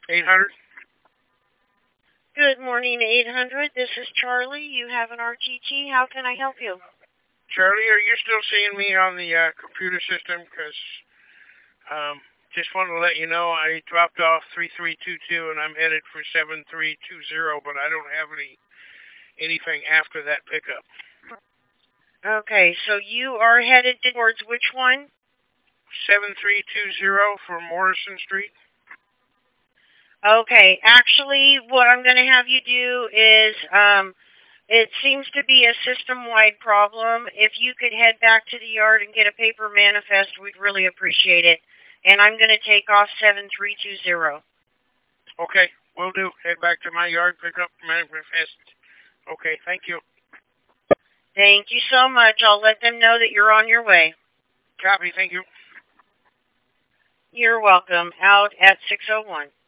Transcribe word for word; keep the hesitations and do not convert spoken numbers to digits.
eight hundred? Good morning, eight hundred. This is Charlie. You have an R T T. How can I help you? Charlie, are you still seeing me on the uh, computer system? Because um, just wanted to let you know I dropped off three three two two and I'm headed for seven three two zero, but I don't have any anything after that pickup. Okay, so you are headed towards which one? seven three two zero for Morrison Street. Okay, actually, what I'm going to have you do is, um, it seems to be a system-wide problem. If you could head back to the yard and get a paper manifest, we'd really appreciate it. And I'm going to take off seven three two zero. Okay, will do. Head back to my yard, pick up manifest. Okay, thank you. Thank you so much. I'll let them know that you're on your way. Copy, thank you. You're welcome. Out at six oh one.